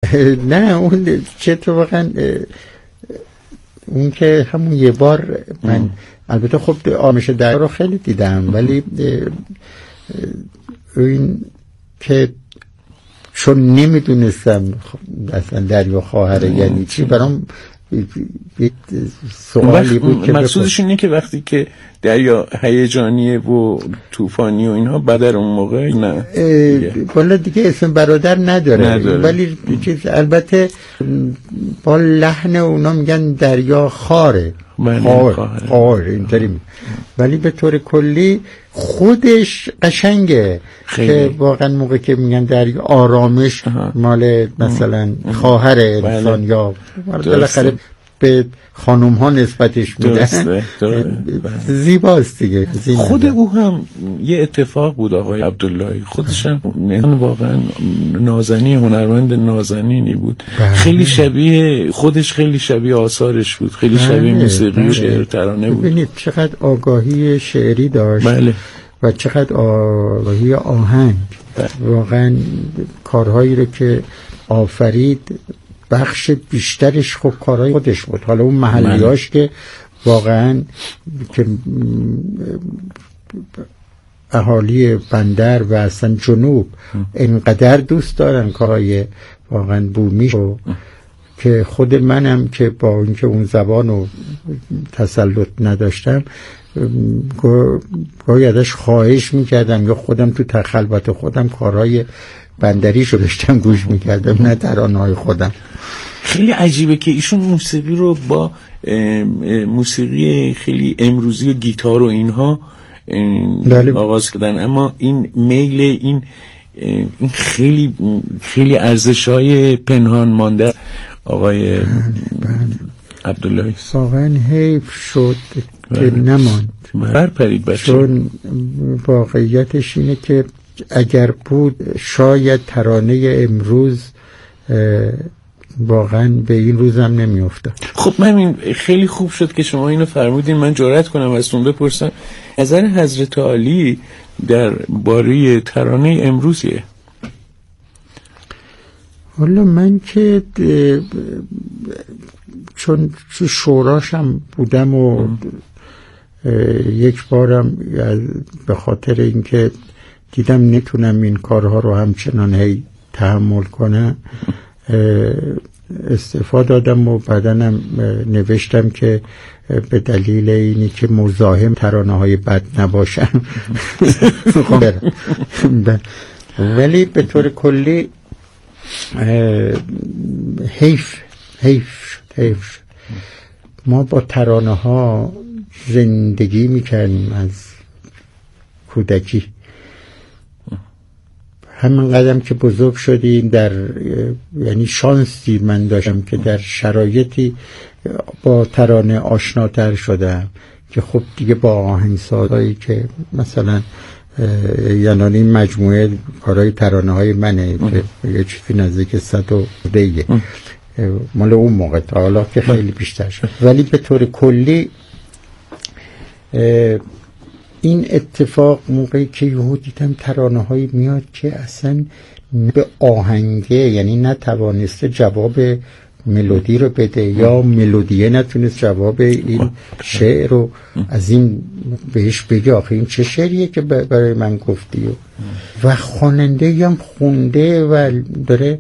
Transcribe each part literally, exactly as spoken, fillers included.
نه اون چه تو واقعا اون که همون یه بار من ام. البته خب آمش دریا رو خیلی دیدم ولی این که چون نمیدونستم اصلا دریا خواهره یعنی چی برام سوالی بود که مقصودش اینه که وقتی که دریا هیجانیه و طوفانی و اینها بدر اون موقع نه والا دیگه اسم برادر نداره, نداره. ولی چیز البته با لحن اونا میگن دریا خاره خار خار اینطوری، ولی به طور کلی خودش قشنگه خیلی. که واقعا موقع که میگن دریا آرامش مال مثلا خواهر انسان بله. یا بالاخره به خانوم ها نسبتش میدن زیباست دیگه. خود او هم یه اتفاق بود آقای عبداللهی، خودش هم واقعا نازنین، هنرمند نازنینی بود. بله. خیلی شبیه خودش، خیلی شبیه آثارش بود، خیلی بله. شبیه موسیقی و شعر ترانه بود. ببینید چقدر آگاهی شعری داشت بله. و چقدر آگاهی آهنگ. بله. واقعا کارهایی رو که آفرید بخش بیشترش خب کارهای خودش بود. حالا اون محلیاش که واقعا که اهالی بندر و اصلا جنوب اینقدر دوست دارن کارهای واقعا بومی رو که خود منم که با اینکه اون زبان رو تسلط نداشتم گاهی ازش خواهش میکردم یا خودم تو تخلوت خودم کارهای بندریش رو داشتم گوش میکردم، نه ترانه‌های خودم. خیلی عجیبه که ایشون موسیقی رو با موسیقی خیلی امروزی و گیتار و اینها آغاز کردن، اما این میل این این خیلی خیلی ارزش‌های پنهان مانده آقای عبداللهی. واقعا حیف شد که نماند. بر پرید بچه. چون واقعیتش اینه که اگر بود شاید ترانه امروز واقعا به این روزم نمی افتاد. خب من این خیلی خوب شد که شما اینو فرمودین، من جرأت کنم ازتون بپرسم نظر حضرت عالی در باره ترانه امروزیه. حالا من که چون شوراشم بودم و یک بارم به خاطر اینکه دیدم نتونم این کارها رو همچنان هی تحمل کنم استعفا دادم و بعدنم نوشتم که به دلیل اینی که مزاحم ترانه های بد نباشم ولی به طور کلی حیف حیف شد حیف شد. ما با ترانه ها زندگی میکنیم از کودکی، همین قدم که بزرگ شدیم در یعنی شانسی من داشتم که در شرایطی با ترانه آشناتر شدم که خب دیگه با آهنگسازایی که مثلا یعنی این مجموعه کارهای ترانه های منه که یه چیزی نزدیک صد و دیگه مال اون موقع تا حالا که خیلی بیشتر شد. ولی به طور کلی این اتفاق موقعی که یهو دیدم ترانه هایی میاد که اصلا به آهنگه یعنی نتوانسته جواب ملودی رو بده یا ملودیه نتونست جواب این شعر رو از این بهش بگه آخه این چه شعریه که برای من گفتی و خواننده هم خونده و داره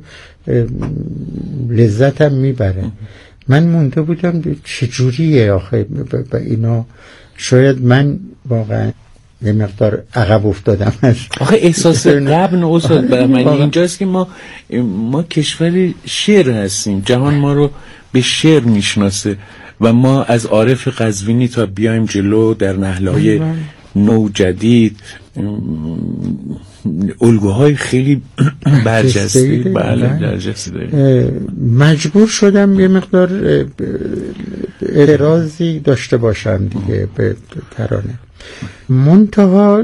لذتم میبره. من مونده بودم چجوریه آخه به اینا. شاید من واقعا یه مقدار عقب افتادم. آخه احساس قبل استاد برای من اینجاست که ما ما کشور شعر هستیم، جهان ما رو به شعر میشناسه و ما از عارف قزوینی تا بیایم جلو در نهلهای نو جدید الگوهای خیلی برجسته بله برجسته داریم. مجبور شدم یه مقدار اعتراضی داشته باشم دیگه به ترانه. منتها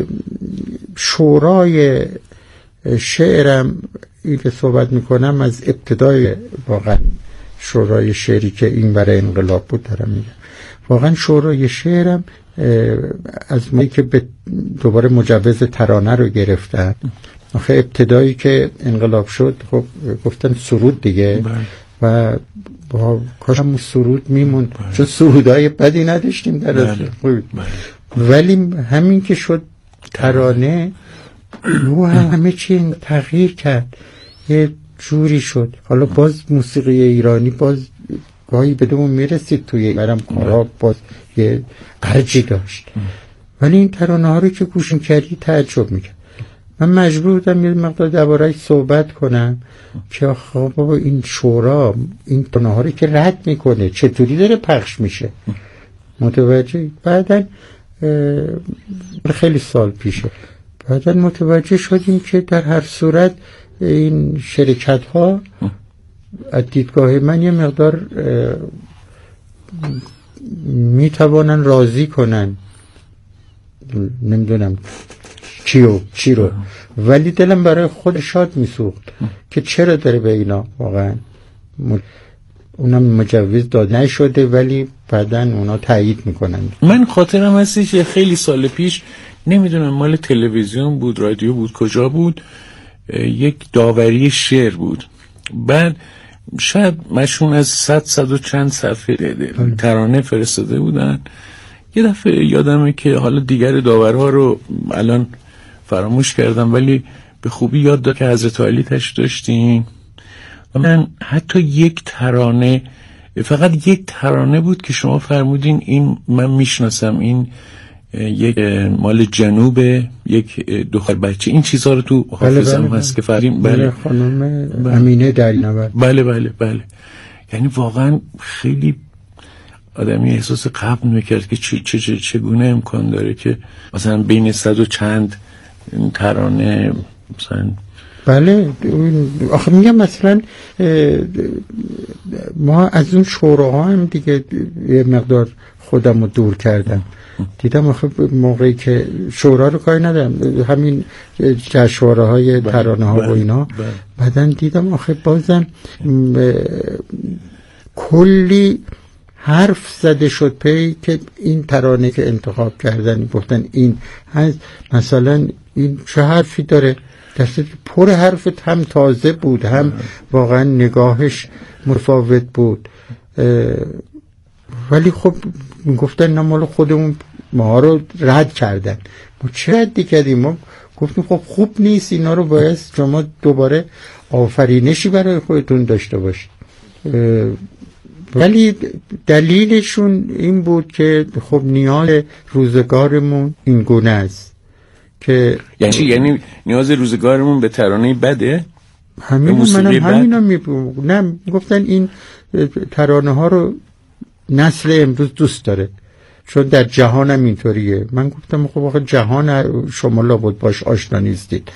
شورای شعرم این که صحبت میکنم از ابتدای واقعا شورای شعری که این برای انقلاب بود دارم میگم. واقعا شورای شعرم از موقعی که به دوباره مجوز ترانه رو گرفتن آخه ابتدایی که انقلاب شد خب گفتن سرود دیگه و با کاش هم سرود میمون چون سرودهای بدی نداشتیم در اصل، ولی همین که شد ترانه رو همه چی تغییر کرد، یه جوری شد. حالا باز موسیقی ایرانی باز گاهی بدمون میرسید توی برم کارا باز یه قرجی داشت، ولی این ترانه ها رو که گوش میکردی تعجب میکرد. من مجبور بودم یه مقدار درباره‌اش صحبت کنم که خب بابا این شورا این ترانه ها رو که رد میکنه چطوری داره پخش میشه، متوجه؟ بعدن خیلی سال پیشه بعدن متوجه شدیم که در هر صورت این شرکت ها از دیدگاه من یه مقدار میتوانن راضی کنن، نمیدونم چی رو چی رو، ولی دلم برای خود شاد میسوخت که چرا داره به اینا واقعا اونم مجوز داده نشده ولی بعدن اونا تایید میکنن. من خاطرم هستش خیلی سال پیش، نمیدونم مال تلویزیون بود رادیو بود کجا بود، یک داوری شعر بود، بعد شاید مشون از صد صد و چند صفحه ترانه فرستاده بودن. یه دفعه یادمه که حالا دیگر داورها رو الان فراموش کردم ولی به خوبی یاد داد که حضرت علی تش داشتیم و من حتی یک ترانه، فقط یک ترانه بود که شما فرمودین این من میشناسم، این یک مال جنوبه، یک دختر بچه، این چیزها رو تو حافظم بله بله هست بله. که فریم بله, بله خانم بله. امینه دریانورد بله بله بله، یعنی واقعا خیلی آدمی احساس قبل میکرد که چه چه چه چگونه امکان داره که مثلا بین صد و چند ترانه مثلا بله. آخه میگم مثلا ما از اون شوراها هم دیگه یه مقدار خودم رو دور کردم، دیدم آخه موقعی که شورا رو کاری ندارم، همین جشنواره‌های ترانه ها و اینا، بعدن دیدم آخه بازم کلی حرف زده شد پی که این ترانه که انتخاب کردن گفتن این هست، مثلا این چه حرفی داره، دسته پر حرف، هم تازه بود هم واقعا نگاهش متفاوت بود، ولی خب گفتن نه مال خودمون، ما رو رد کردن. ما چه ردی کردیم؟ ما گفتیم خب خوب نیست، اینا رو باید شما دوباره آفرینشی برای خودتون داشته باشید. ولی دلیلشون این بود که خب نیاز روزگارمون این گونه است که یعنی چی؟ یعنی نیاز روزگارمون به ترانه بده؟ همین منم همینا میگم. نه گفتن این ترانه ها رو نسل امروز دوست داره چون در جهان هم اینطوریه. من گفتم خب آخه جهان شما لابد باش آشنا نیستید،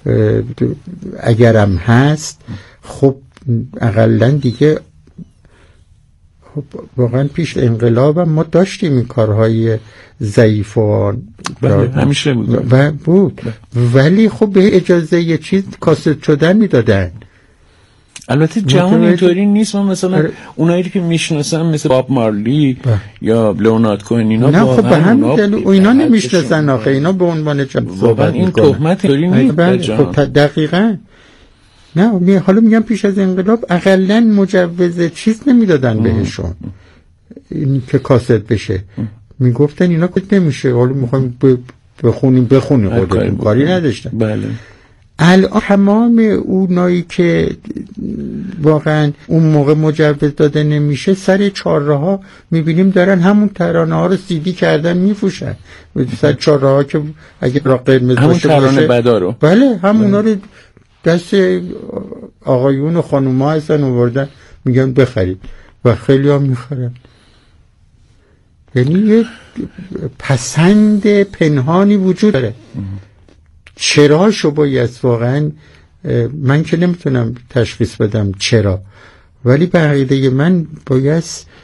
اگرم هست خب اقلن دیگه خب واقعا پیش انقلاب هم ما داشتیم این کارهای ضعیف و بله همیشه بود و بود بله. ولی خب به اجازه یه چیز کاست شدن میدادن. البته جهان اینطوری نیست. من مثلا ار... اونایی که میشناسم مثل باب مارلی با. یا لئونارد کوهن اینا نه خب به همین دلیل اینا نمیشناسن آخه اینا به عنوان واقعا این تهمت اینطوری نیست در جهان. خب دقیقاً نه می حالا میگم پیش از انقلاب اقلن مجوز چیز نمیدادن بهشون این که کاست بشه، میگفتن اینا که نمیشه، حالا میخوایم بخونیم بخونیم خودتون کاری نداشتن. بله الان تمام اونایی که واقعا اون موقع مجوز داده نمیشه سر چهارراه ها میبینیم دارن همون ترانه ها رو سیدی کردن میفروشن، سر چهارراه ها که اگه را قرمز همون ترانه بدا رو بله همونا رو دست آقایون و خانوما هستن آوردن میگن بخرید و خیلی ها میخرن. یعنی یه پسند پنهانی وجود داره. چرا شو باید واقعا من که نمیتونم تشخیص بدم چرا، ولی به عقیده من باید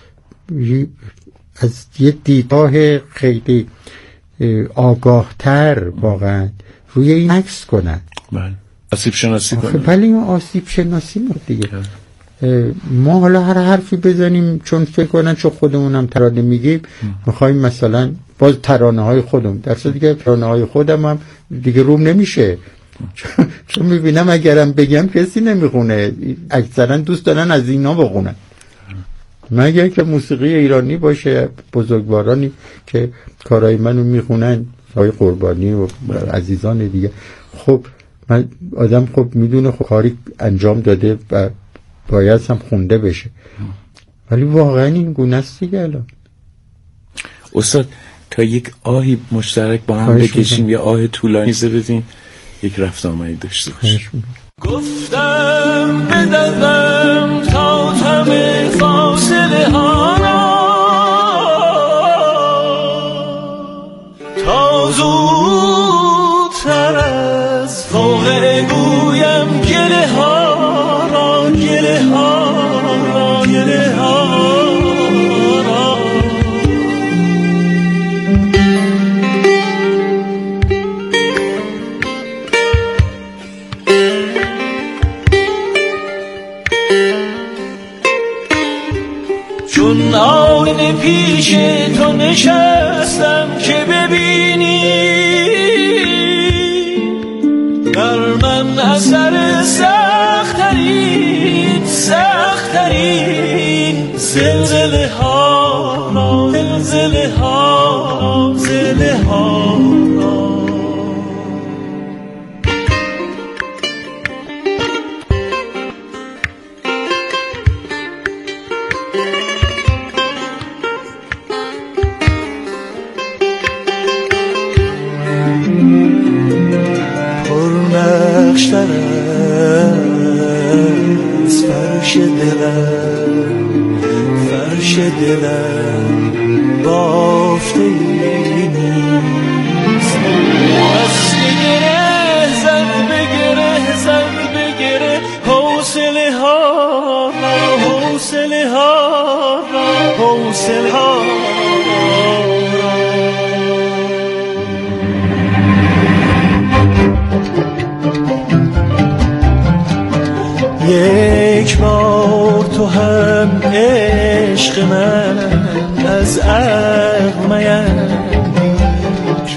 از یه دیدگاه خیلی آگاهتر واقعا روی این عکس کنن. بله آسیب شناسی کنن. ولی این آسیب شناسی ما دیگه ما حالا هر حرفی بزنیم چون فکر کنن چون خودمونم ترانه میگیم میخوایم مثلا باز ترانه های خودم، در صورتی که ترانه های خودم هم دیگه روم نمیشه چون, چون میبینم اگرم بگم کسی نمیخونه، اکثرا دوست دارن از اینا بخونن، مگر که موسیقی ایرانی باشه، بزرگوارانی که کارهای منو میخونن، های قربانی و عزیزان دیگه. خب من آدم خب میدونه خب کاری انجام داده و باید هم خونده بشه، ولی واقعا این گونه است دیگه. الان استاد تا یک آهی مشترک با هم بکشیم، یه آه طولانی بدین، یک رفت آمدی داشته باشیم. گفتم بدوم تا تم فاصله ها را، تا زودتر از فوقه گویم گله ها را، گله ها را، گله ها را. چون آینه پیش تو نشستم که ببینی در من اثر سخت‌ترین سخت‌ترین زلزله ها را، زلزله ها، زلزله ها را. نقشتر از فرش دلم، فرش دلم بافته ای نیست. بس بگره زد بگره زد بگره حوصله ها را، حوصله ها را، حوصله ها را. یک بار تو هم عشق من از عقل میندیش،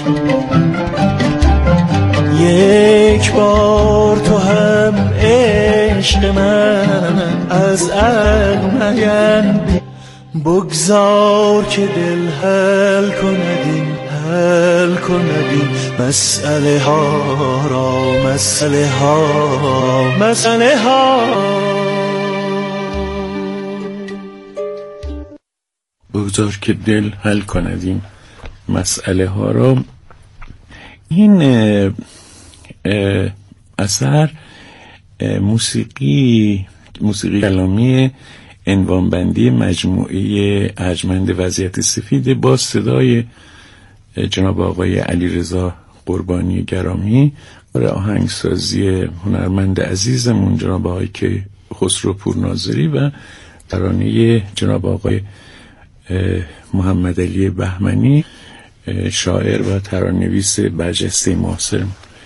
یک بار تو هم عشق من از عقل میندیش. بگذار که دل حل کندیم، حل کندیم مسئله ها را، مسئله ها، مسئله ها. بگذار که دل حل کندیم مسئله ها را. این اه اه اثر اه موسیقی موسیقی کلامی عنوانبندی مجموعه ارجمند وضعیت سفید با صدای جناب آقای علیرضا قربانی گرامی، برای آهنگسازی هنرمند عزیزمون جناب آقای که خسرو پورناظری و ترانه جناب آقای محمد علی بهمنی، شاعر و ترانه‌نویس برجسته معاصر.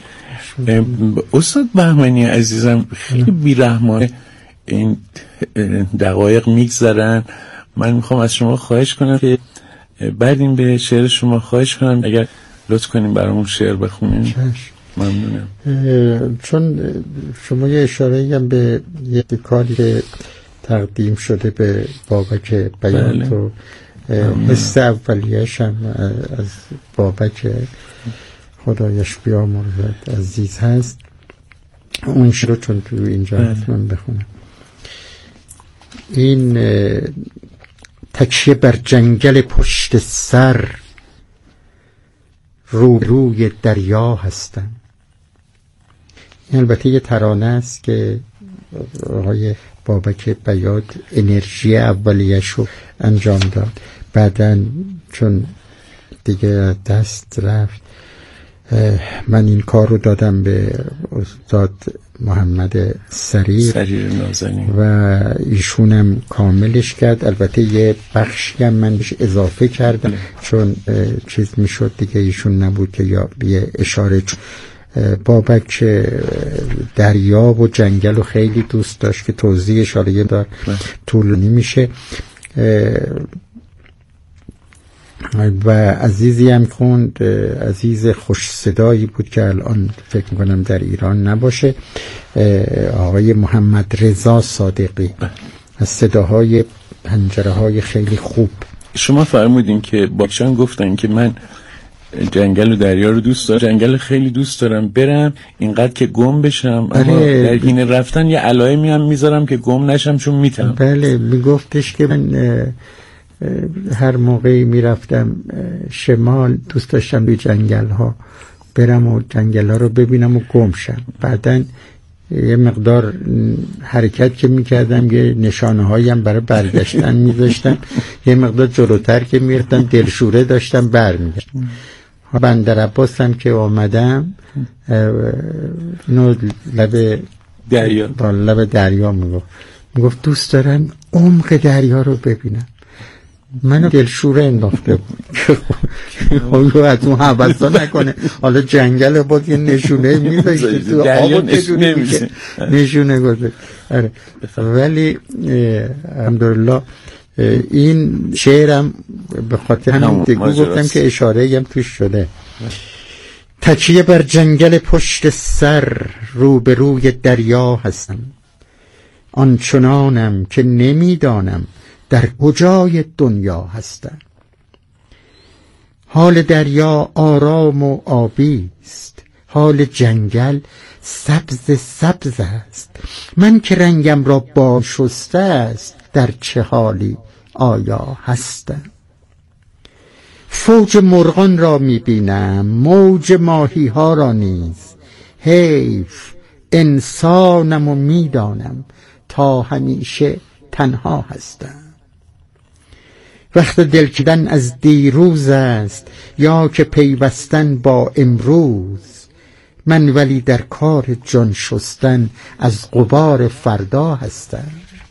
استاد بهمنی عزیزم خیلی بی‌رحمانه این دقایق میگذرن. من میخوام از شما خواهش کنم که بعد این به شعر شما خواهش کنم اگر لطف کنیم برامون شعر بخونیم. ممنونم. چون شما یه اشاره هم به یک کاری که تقدیم شده به بابک بیان بله. تو حس اولیه‌اش هم از بابک خدایش بیامرزد عزیز هست، اون شعر چون تو اینجا بله. حتما بخونم. این تکیه بر جنگل پشت سر، رو روی دریا هستم. این البته یه ترانه است که آقای بابک بیاد انرژی اولیش رو انجام داد، بعدن چون دیگه دست رفت من این کار رو دادم به استاد محمد سریر, سریر نازنین و ایشونم کاملش کرد. البته یه بخشی هم من بهش اضافه کردم بله. چون چیز میشد دیگه ایشون نبود که یا یه اشاره. بابک دریا و جنگل رو خیلی دوست داشت که توضیح اشاره دار طولانی میشه. و عزیزی هم خوند، عزیز خوش صدایی بود که الان فکر میکنم در ایران نباشه، آقای محمد رضا صادقی، از صداهای پنجره های خیلی خوب. شما فرمودین که باکشان گفتن که من جنگل و دریا رو دوست دارم، جنگل خیلی دوست دارم برم اینقدر که گم بشم، اما در حین رفتن یه علائمی هم میذارم که گم نشم چون میتونم. بله میگفتش که من هر موقعی میرفتم شمال دوست داشتم به جنگل ها برم و جنگل ها رو ببینم و گم شم. بعدن یه مقدار حرکت که میکردم یه نشانه هایی هم برای برگشتن میذاشتم، یه مقدار جلوتر که میرفتم دلشوره داشتم برمیگشتم. بندر عباس هم که آمدم اینو لب دریا با لب دریا میگفت میگفت دوست دارم عمق دریا رو ببینم. منو دلشوره انداخته بود خب از اون حوضا نکنه، حالا جنگل بود یه نشونه میذاشته تو آب نشونه میشه نشونه گذاشته. آره ولی الحمدلله این شعرم به خاطر همین دیگه گفتم که اشاره هم توش شده. تکیه بر جنگل پشت سر روبروی دریا هستم، آنچنانم که نمیدانم در کجای دنیا هستم. حال دریا آرام و آبی است، حال جنگل سبز سبز است. من که رنگم را با شسته است در چه حالی آیا هستم. فوج مرغان را میبینم موج ماهی ها را نیز، حیف انسانم و میدانم تا همیشه تنها هستم. وقت دل کردن از دیروز است یا که پیوستن با امروز، من ولی در کار جان شستن از غبار فردا هستم.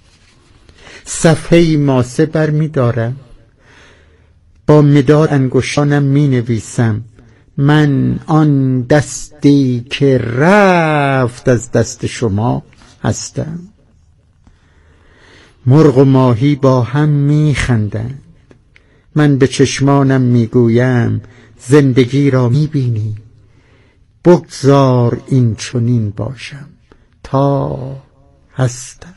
صفحه ماسه بر می دارم، با مداد انگشتانم می نویسم، من آن دستی که رفت از دست شما هستم. مرغ و ماهی با هم می خندند، من به چشمانم می گویم زندگی را می بینی، بگذار این چنین باشم تا هستم.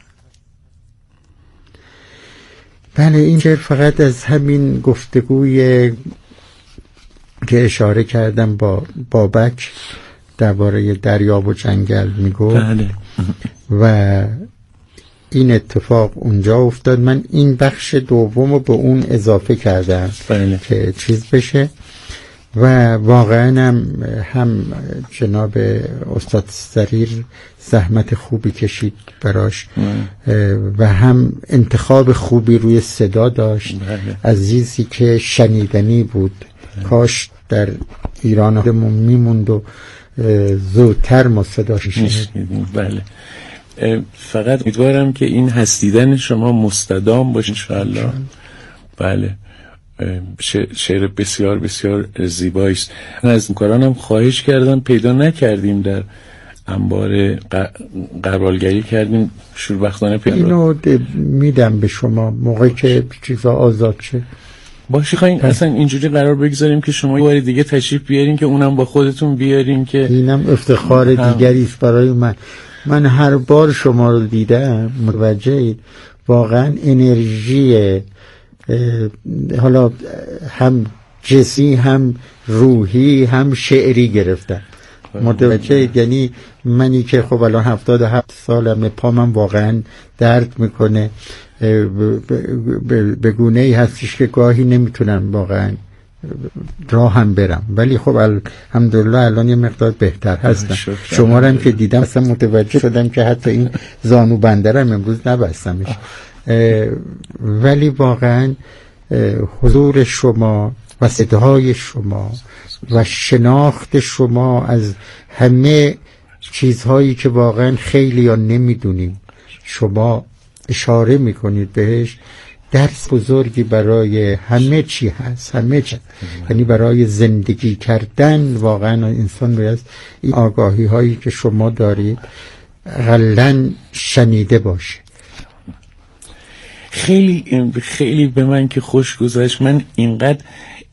بله این شعر فقط از همین گفتگوی که اشاره کردم با بابک درباره دریا و جنگل میگفت. بله. و این اتفاق اونجا افتاد. من این بخش دوم رو به اون اضافه کردم بله. که چیز بشه و واقعا هم, هم جناب استاد سریر زحمت خوبی کشید براش بله. و هم انتخاب خوبی روی صدا داشت بله. عزیزی که شنیدنی بود بله. کاش در ایران همون میموند و زودتر ما صداش شنیدیم. بله. فقط امیدوارم که این هستیدن شما مستدام باشه انشاءالله. بله شعر بسیار بسیار زیبایی است. از همکارانم خواهش کردم پیدا نکردیم، در انبار غربالگری کردیم شوربختانه پیدا. اینو میدم به شما موقعی که چیزا آزاد شه. باشه خواهیم اصلا اینجوری قرار بگذاریم که شما یه بار دیگه تشریف بیارین که اونم با خودتون بیارین که اینم افتخار دیگری است برای من. من هر بار شما رو دیدم متوجهید واقعا انرژی حالا هم جسمی هم روحی هم شعری گرفتم. متوجه یعنی منی که خب الان هفتاد و هفت سالمه، پامم واقعا درد میکنه، به گونه ای هستش که گاهی نمیتونم واقعا راه هم برم، ولی خب الحمدلله الان یه مقدار بهتر هستم. شما رو هم که دیدم اصلا متوجه شدم که حتی این زانو بندرم امروز نبستمش. ولی واقعا حضور شما و صدای شما و شناخت شما از همه چیزهایی که واقعا خیلی یا نمیدونیم شما اشاره میکنید بهش، درس بزرگی برای همه چی هست، همه چی، یعنی برای زندگی کردن واقعا انسان باید این آگاهی هایی که شما دارید غلن شنیده باشه. خیلی خیلی به من که خوش گذشت. من اینقدر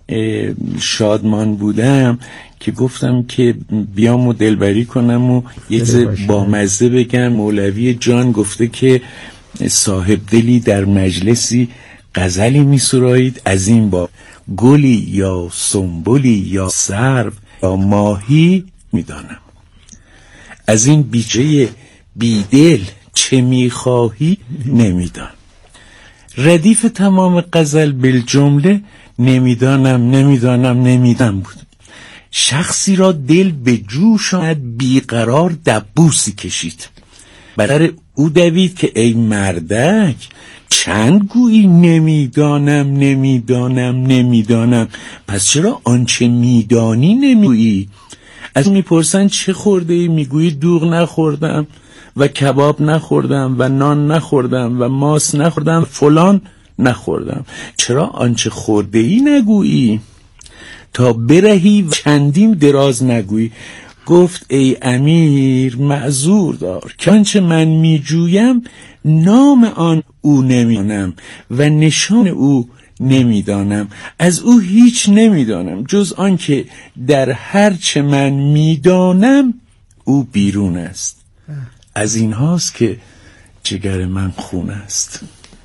شادمان بودم که گفتم که بیام و دلبری کنم و یه چیز بامزه بگم. مولوی جان گفته که صاحب دلی در مجلسی غزلی می سرایید از این با گلی یا سنبولی یا سرو یا ماهی می دانم، از این بیچه بیدل چه می خواهی نمی دانم. ردیف تمام غزل بالجمله نمیدانم نمیدانم نمیدانم بود. شخصی را دل به جوش آمد بیقرار دبوسی کشید، برای او دوید که ای مردک چند گویی نمیدانم نمیدانم نمیدانم، پس چرا آنچه میدانی نمیگویی؟ از میپرسن چه خورده ای؟ میگویی دوغ نخوردم و کباب نخوردم و نان نخوردم و ماس نخوردم فلان نخوردم. چرا آنچه خورده ای نگویی؟ تا برهی و چندین دراز نگویی. گفت ای امیر معذور دار که آنچه من میجویم نام آن او نمیدانم و نشان او نمیدانم، از او هیچ نمیدانم جز آن که در هر چه من میدانم او بیرون است. از این هاست که جگر من خون است.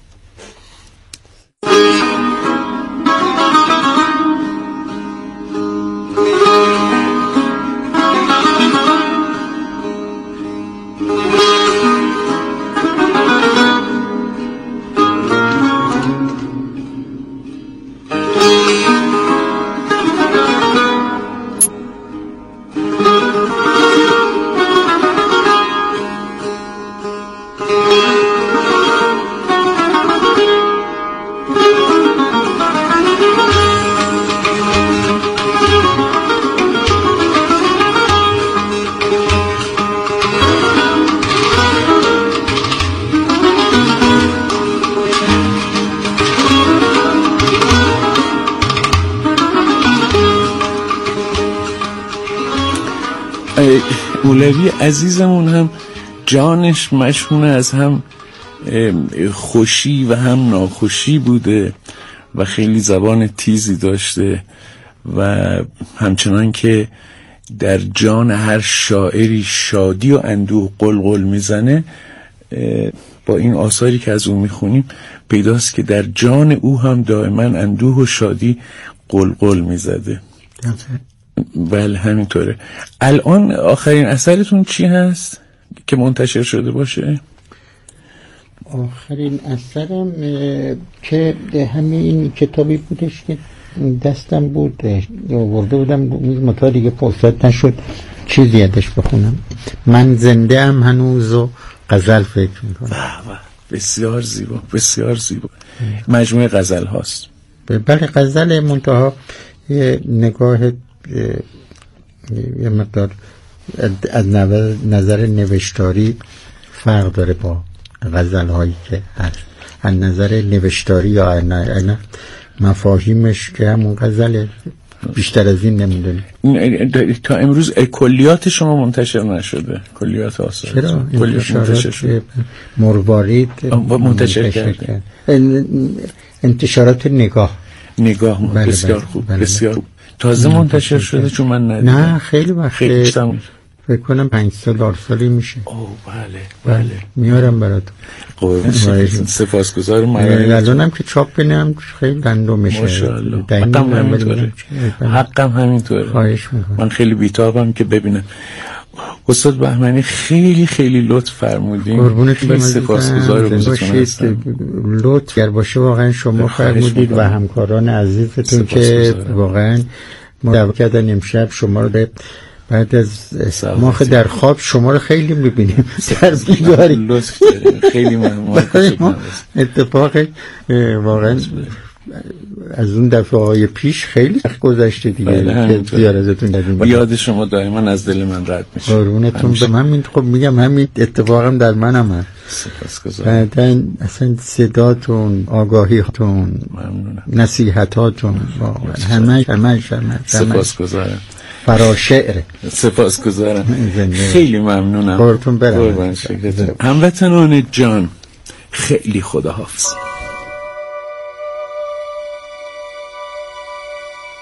مولوی عزیزمون هم جانش مشهون از هم خوشی و هم ناخوشی بوده و خیلی زبان تیزی داشته و همچنان که در جان هر شاعری شادی و اندوه قلقل میزنه، با این آثاری که از او میخونیم پیداست که در جان او هم دائما اندوه و شادی قلقل میزده. بله همینطوره. الان آخرین اثرتون چی هست که منتشر شده باشه؟ آخرین اثرم که همین کتابی بودش که دستم بود آورده بودم متا دیگه فرصت نشد چیزی ازش بخونم. من زنده ام هنوز و غزل فکر میکنم. بسیار زیبا بسیار زیبا. مجموعه غزل هاست. بله غزل منتها نگاه یه مقدار از نظر نوشتاری فرق داره با غزل هایی که هست. از نظر نوشتاری یا از مفاهیمش که همون غزله، بیشتر از این نمیدونی. تا امروز کلیات شما منتشر نشده؟ کلیات آثار چرا؟ انتشارات مروارید منتشر کرده. انتشارات نگاه نگاه بله بسیار بله خوب بله بسیار خوب. تازه منتشر شده چون من ندیدم. نه خیلی وقت فکر کنم پنج سال آر سالی میشه. اوه بله بله میارم براتون. سپاسگزارم. الانم که چاپ کنم خیلی گندم میشه. ماشاءالله. حقم همینطوره. حقم همینطوره. خواهش میکنم. من خیلی بیتابم که ببینم. استاد بهمنی خیلی خیلی لطف فرمودین. قربونتون سپاسگزارم. لطف گر باشه واقعا شما فرمودید و همکاران عزیزتون که واقعا ما دعوت کردن امشب شما رو بعد از ما در خواب شما رو خیلی میبینیم در بیداری. لطف داریم. خیلی ممنون. اتفاق واقعا از اون دفعه های پیش خیلی گذشته دیگه بله که زیارتتون دادیم. یاد شما دائما از دل من رد میشه. قربونتون به من می... خب میگم همین اتفاقم در منم هست. سپاسگزارم. بعدن اصلا صداتون، آگاهیتون، نصیحتاتون واقعا همه همه همه سپاسگزارم. فراشعر. سپاسگزارم. خیلی ممنونم. قربونتون برم. هموطنان جان خیلی خداحافظ.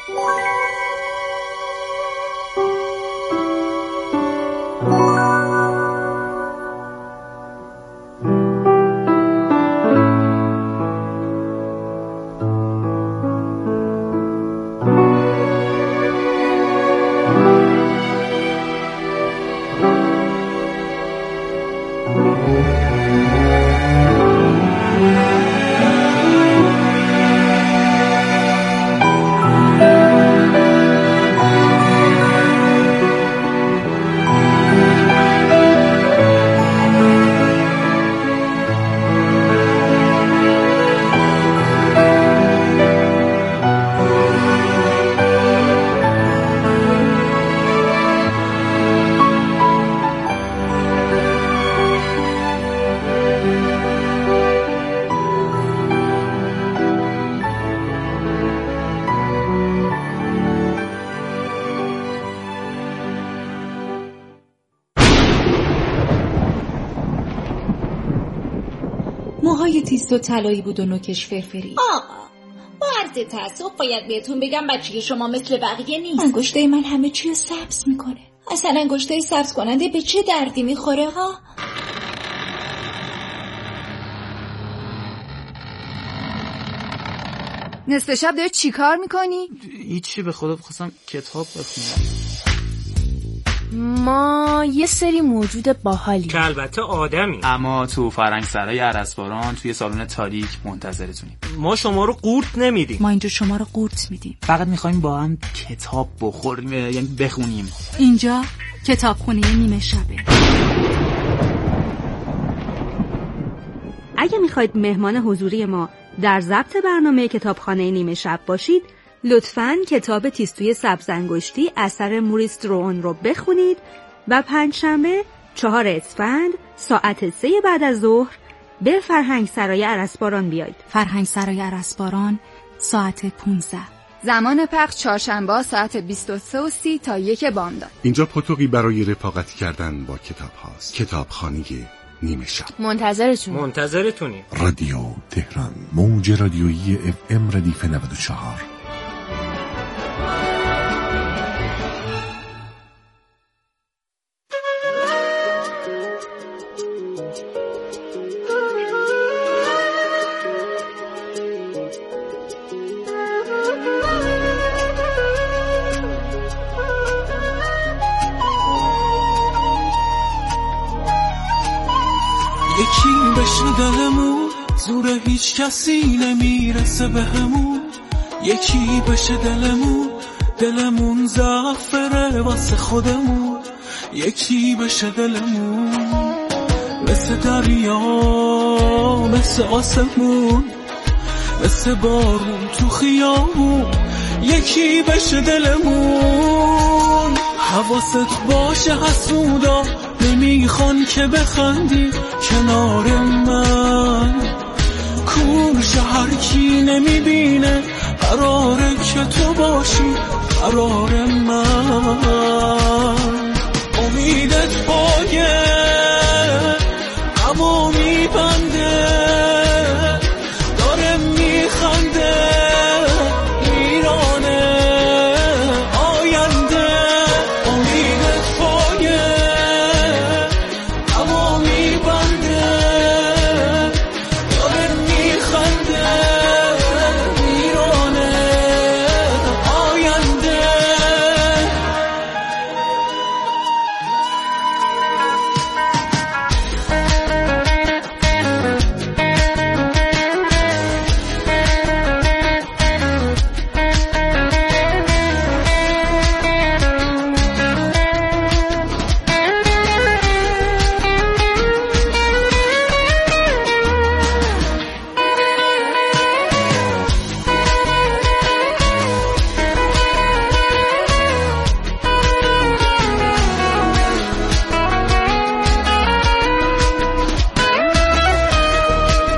پای تیست و طلایی بود و نوکش فرفری. آقا با عرض تأسف باید بهتون بگم بچه شما مثل بقیه نیست. انگشتای من همه چی رو سبز میکنه. اصلا انگشتای سبز کننده به چه دردی میخوره ها؟ نصف شب داری چی کار میکنی؟ هیچی، به خدا بخواستم کتاب بخونم. ما یه سری موجود باحالی که البته آدمی، اما تو فرهنگسرای ارسباران توی سالن تاریک منتظرتونیم. ما شما رو قورت نمیدیم. ما اینجا شما رو قورت میدیم. فقط میخوایم با هم کتاب بخوریم، یعنی بخونیم. اینجا کتابخونه نیمه شبه. اگه میخواید مهمان حضوری ما در ضبط برنامه کتابخانه نیمه شب باشید، لطفاً کتاب تیستوی سبزانگشتی اثر موریس درون رو بخونید و پنجشنبه چهار اسفند ساعت سه بعد از ظهر به فرهنگسرای ارسباران بیایید. فرهنگسرای ارسباران ساعت پانزده. زمان پخش چهارشنبه ساعت بیست و سه و سی تا یک بامداد. اینجا پاتوقی برای رفاقت کردن با کتاب هاست. کتابخانه نیمه شب. منتظرتون. منتظرتونیم. رادیو تهران، موج رادیویی اف ام ردیف نود و چهار. یکی بشه دلمون، زور هیچ کسی نمیرسه به همون. یکی بشه دلمون، دلمون زعفره واسه خودمون. یکی بشه دلمون، مثل دریا، مثل آسمون، مثل بارون تو خیابون. یکی بشه دلمون، حواست باشه حسودا نمیخوان که بخندی کنار من. کور شهر کی نمیبینه قراره که تو باشی قرار من.